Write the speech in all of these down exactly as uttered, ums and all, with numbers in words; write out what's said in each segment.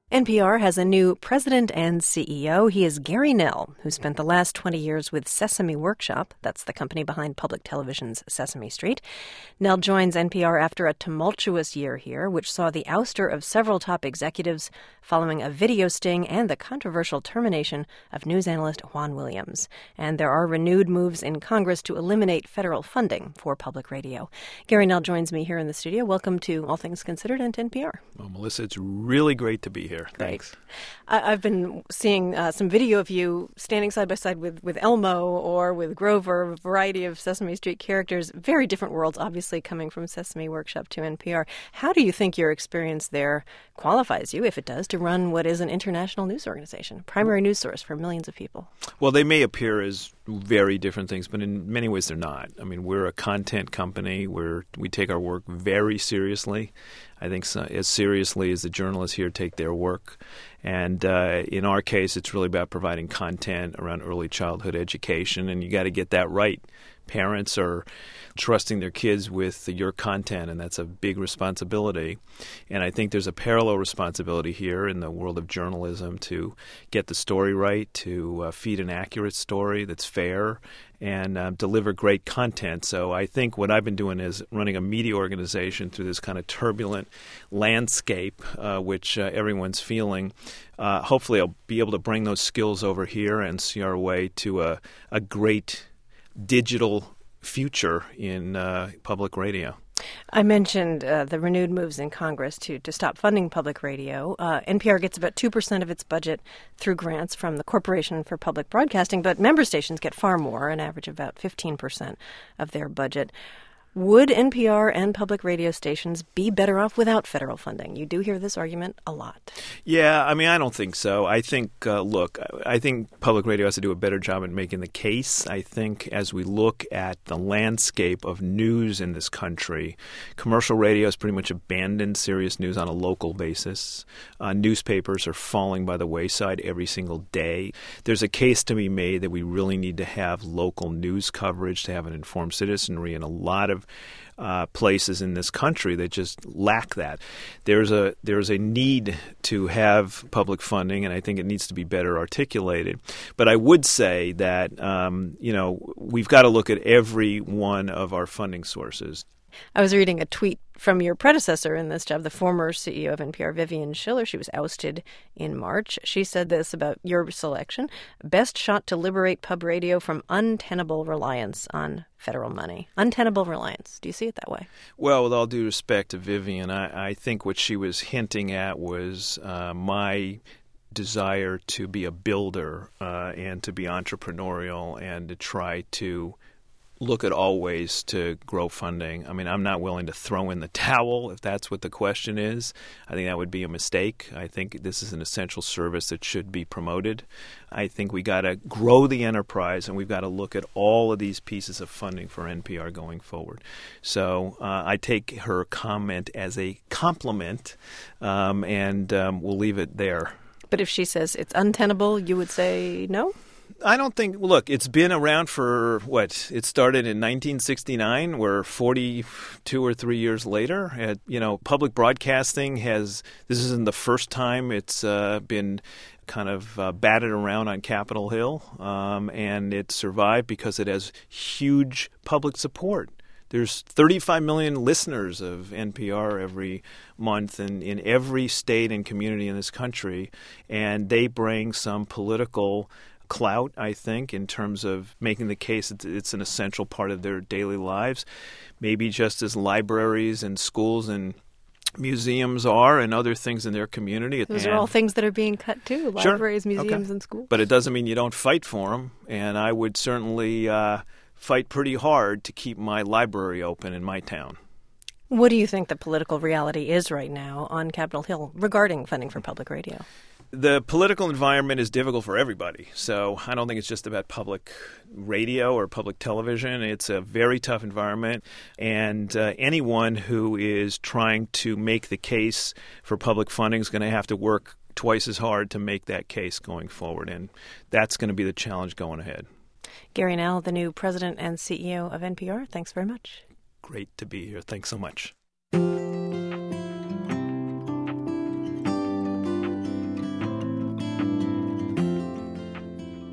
N P R has a new president and C E O. He is Gary Knell, who spent the last twenty years with Sesame Workshop. That's the company behind public television's Sesame Street. Knell joins N P R after a tumultuous year here, which saw the ouster of several top executives following a video sting and the controversial termination of news analyst Juan Williams. And there are renewed moves in Congress to eliminate federal funding for public radio. Gary Knell joins me here in the studio. Welcome to All Things Considered and to N P R. Well, Melissa, it's really great to be here. Thanks. I, I've been seeing uh, some video of you standing side by side with, with Elmo or with Grover, a variety of Sesame Street characters. Very different worlds, obviously, coming from Sesame Workshop to N P R. How do you think your experience there qualifies you, if it does, to run what is an international news organization, primary news source for millions of people? Well, they may appear as very different things, but in many ways they're not. I mean, we're a content company. We're, we take our work very seriously. I think so, as seriously as the journalists here take their work. And uh, in our case, it's really about providing content around early childhood education, and you got to get that right. Parents are trusting their kids with your content, and that's a big responsibility. And I think there's a parallel responsibility here in the world of journalism to get the story right, to uh, feed an accurate story that's fair, and uh, deliver great content. So I think what I've been doing is running a media organization through this kind of turbulent landscape, uh, which uh, everyone's feeling. Uh, hopefully I'll be able to bring those skills over here and see our way to a, a great digital future in uh, public radio. I mentioned uh, the renewed moves in Congress to, to stop funding public radio. Uh, N P R gets about two percent of its budget through grants from the Corporation for Public Broadcasting, but member stations get far more, an average of about fifteen percent of their budget. Would N P R and public radio stations be better off without federal funding? You do hear this argument a lot. Yeah, I mean, I don't think so. I think, uh, look, I think public radio has to do a better job at making the case. I think as we look at the landscape of news in this country, commercial radio has pretty much abandoned serious news on a local basis. Uh, newspapers are falling by the wayside every single day. There's a case to be made that we really need to have local news coverage to have an informed citizenry, and a lot of Uh, places in this country that just lack that. There's a there's a need to have public funding, and I think it needs to be better articulated. But I would say that um, you know we've got to look at every one of our funding sources. I was reading a tweet from your predecessor in this job, the former C E O of N P R, Vivian Schiller. She was ousted in March. She said this about your selection: best shot to liberate pub radio from untenable reliance on federal money. Untenable reliance. Do you see it that way? Well, with all due respect to Vivian, I, I think what she was hinting at was uh, my desire to be a builder uh, and to be entrepreneurial and to try to look at all ways to grow funding. I mean, I'm not willing to throw in the towel if that's what the question is. I think that would be a mistake. I think this is an essential service that should be promoted. I think we got to grow the enterprise, and we've got to look at all of these pieces of funding for N P R going forward. So uh, I take her comment as a compliment, um, and um, we'll leave it there. But if she says it's untenable, you would say no? I don't think, look, it's been around for, what, it started in nineteen sixty-nine. We're forty-two or three years later. At, you know, public broadcasting has, this isn't the first time it's uh, been kind of uh, batted around on Capitol Hill, um, and it survived because it has huge public support. There's thirty-five million listeners of N P R every month in, in every state and community in this country, and they bring some political clout, I think, in terms of making the case that it's an essential part of their daily lives, maybe just as libraries and schools and museums are and other things in their community. Those and, are all things that are being cut too, libraries, sure. museums, okay. and schools. But it doesn't mean you don't fight for them, and I would certainly uh, fight pretty hard to keep my library open in my town. What do you think the political reality is right now on Capitol Hill regarding funding for public radio? The political environment is difficult for everybody, so I don't think it's just about public radio or public television. It's a very tough environment, and uh, anyone who is trying to make the case for public funding is going to have to work twice as hard to make that case going forward, and that's going to be the challenge going ahead. Gary Knell, the new president and C E O of N P R, thanks very much. Great to be here. Thanks so much.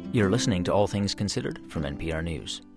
You're listening to All Things Considered from N P R News.